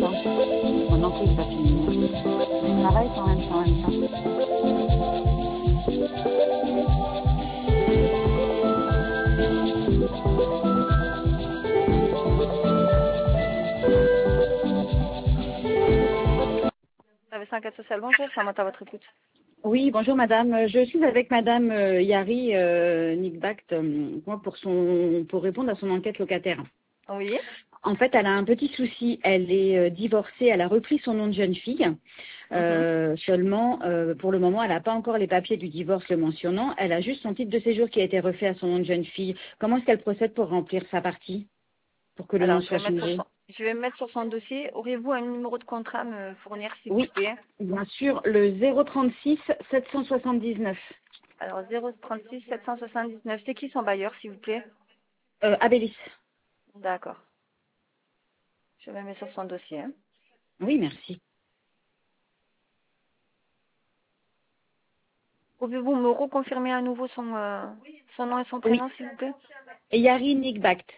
temps. Pendant que ça finit. Je travaille quand même en même temps. Service enquête sociale, bonjour, ça monte à votre écoute. Oui, bonjour madame. Je suis avec madame Yari Nickbact pour répondre à son enquête locataire. Oui. En fait, elle a un petit souci. Elle est divorcée. Elle a repris son nom de jeune fille. Seulement, pour le moment, elle n'a pas encore les papiers du divorce le mentionnant. Elle a juste son titre de séjour qui a été refait à son nom de jeune fille. Comment est-ce qu'elle procède pour remplir sa partie, pour que le nom Alors, soit changé? je vais me mettre sur son dossier. Auriez-vous un numéro de contrat à me fournir, s'il vous Oui, plaît? bien sûr, le 036 779. Alors, 036 779. C'est qui son bailleur, s'il vous plaît? Abélis. D'accord. Je me mets sur son dossier. Hein. Oui, merci. Pouvez-vous me reconfirmer à nouveau son nom et son Oui, prénom, s'il vous plaît? Yari Nickbact,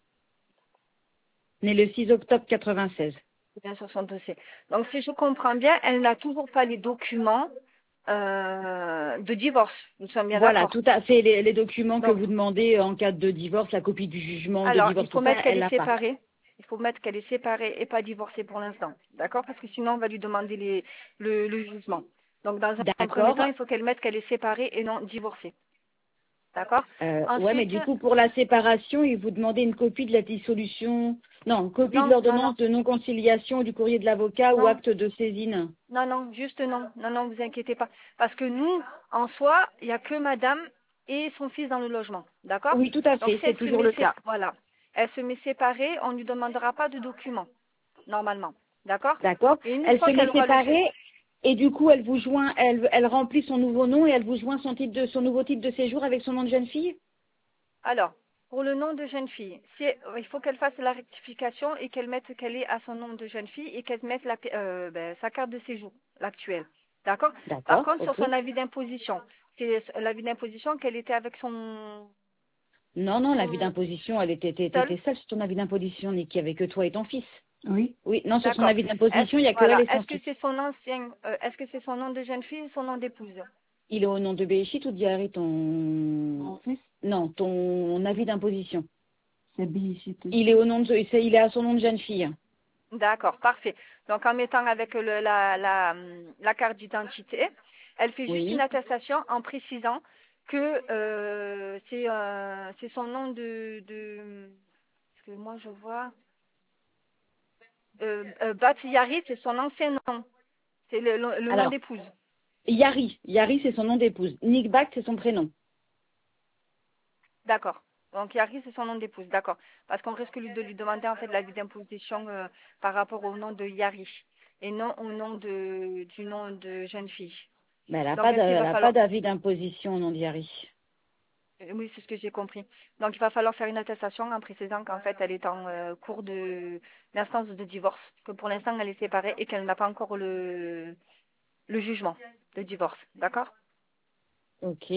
né le 6 octobre 96. C'est bien sur son dossier. Donc, si je comprends bien, elle n'a toujours pas les documents de divorce. Nous sommes bien Voilà, d'accord. tout à fait. Les documents que Donc, vous demandez en cas de divorce, la copie du jugement de alors, il divorce, faut tout ça, mettre qu'elle elle est l'a pas. séparée. Il faut mettre qu'elle est séparée et pas divorcée pour l'instant. D'accord? Parce que sinon, on va lui demander le jugement. Donc, dans un premier D'accord. temps, il faut qu'elle mette qu'elle est séparée et non divorcée. D'accord? Ouais, mais Ensuite, du coup, pour la séparation, il vous demandez une copie de la dissolution, non, copie de non, non, non, l'ordonnance de non-conciliation, du courrier de l'avocat ou non, acte de saisine. non, non, juste non. Non, non, vous inquiétez pas. Parce que nous, en soi, il n'y a que madame et son fils dans le logement. D'accord? Oui, tout à Donc, fait, si c'est elle se toujours met, le cas. voilà. Elle se met séparée, on ne lui demandera pas de documents, normalement. D'accord? D'accord. Et une Elle fois se met qu'elle aura le séparée et du coup, elle vous joint, elle remplit son nouveau nom et elle vous joint son nouveau titre de séjour avec son nom de jeune fille. Alors, pour le nom de jeune fille, il faut qu'elle fasse la rectification et qu'elle mette qu'elle est à son nom de jeune fille et qu'elle mette sa carte de séjour, l'actuelle. D'accord? Par D'accord, contre, sur ok. son avis d'imposition, c'est l'avis d'imposition qu'elle était avec Non, non, l'avis son d'imposition, elle seul. était seule sur ton avis d'imposition, Niki, avec que toi et ton fils. Oui. Oui, non, sur son D'accord. avis d'imposition, il n'y a que elle Voilà. et son fils. Est-ce que c'est son nom de jeune fille ou son nom d'épouse? Il est au nom de Béchit ou d'Yari, ton... Mon fils? Non, ton avis d'imposition. C'est Béchit. Il est au nom de... Il est à son nom de jeune fille. D'accord, parfait. Donc en mettant avec la carte d'identité, elle fait juste une Oui. attestation en précisant que c'est son nom parce que moi je vois Batiyari, c'est son ancien nom, c'est le nom Alors, d'épouse. Yari. Yari, c'est son nom d'épouse. Nick Back, c'est son prénom. D'accord. Donc Yari, c'est son nom d'épouse, d'accord. Parce qu'on risque de lui demander en fait l'avis d'imposition par rapport au nom de Yari et non au nom du nom de jeune fille. Mais elle n'a Donc pas est-ce qu'il va falloir d'avis d'imposition au nom d'Yari. Oui, c'est ce que j'ai compris. Donc, il va falloir faire une attestation en précisant qu'en fait, elle est en cours de l'instance de divorce, que pour l'instant, elle est séparée et qu'elle n'a pas encore le jugement de divorce. D'accord? Ok.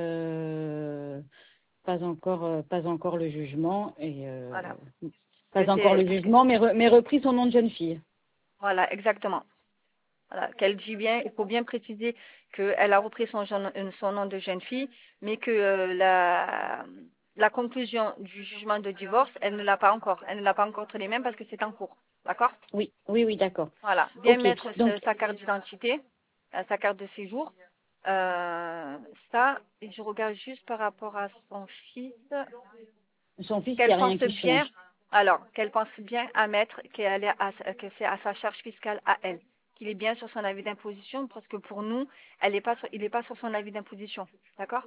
Pas encore le jugement et Voilà. pas encore le jugement, mais repris son nom de jeune fille. Voilà, exactement. Voilà, qu'elle dit bien, il faut bien préciser qu'elle a repris son nom de jeune fille, mais que la conclusion du jugement de divorce, elle ne l'a pas encore. Elle ne l'a pas encore entre les mains parce que c'est en cours. D'accord? Oui, oui, oui, d'accord. Voilà, bien Ok. mettre Donc, sa carte d'identité, sa carte de séjour. Ça, et je regarde juste par rapport à son fils, son fils, il n'y qu'elle a rien pense qui bien, change. alors, qu'elle pense bien à mettre que c'est à sa charge fiscale à elle, qu'il est bien sur son avis d'imposition, parce que pour nous, il n'est pas sur son avis d'imposition. D'accord?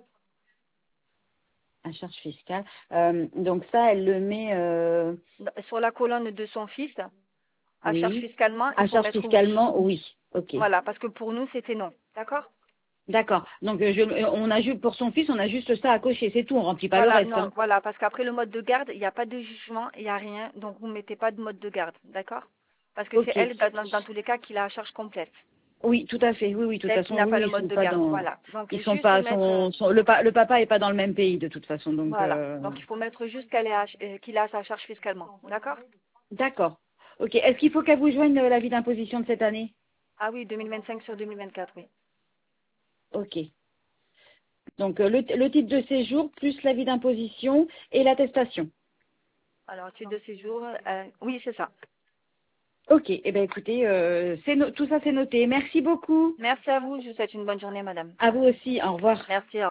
À charge fiscale. Donc ça, elle le met, Sur la colonne de son fils, à charge oui. fiscalement, il À faut charge mettre oui. fiscalement, oui. Ok. Voilà, parce que pour nous, c'était non. D'accord? D'accord. Donc on a juste pour son fils, on a juste ça à cocher, c'est tout. On remplit pas le Voilà, reste. non, Hein. voilà, parce qu'après le mode de garde, il n'y a pas de jugement, il n'y a rien, donc vous ne mettez pas de mode de garde, d'accord? Parce que c'est Ok. elle, dans tous les cas, qui l'a à charge complète. Oui, tout à fait. Oui, oui. De toute C'est elle qui façon, n'a oui, pas le oui, ils mode sont de pas garde, dans, voilà. Donc ils sont juste pas, mettre, le papa est pas dans le même pays de toute façon. Donc voilà, donc il faut mettre juste qu'il a sa charge fiscalement, d'accord? d'accord. Ok. Est-ce qu'il faut qu'elle vous joigne l'avis d'imposition de cette année? Ah oui, 2025 sur 2024, oui. Ok. Donc, le titre de séjour plus l'avis d'imposition et l'attestation. Alors, titre de séjour, oui, c'est ça. Ok. Eh bien, écoutez, tout ça, c'est noté. Merci beaucoup. Merci à vous. Je vous souhaite une bonne journée, madame. À vous aussi. Au revoir. Merci.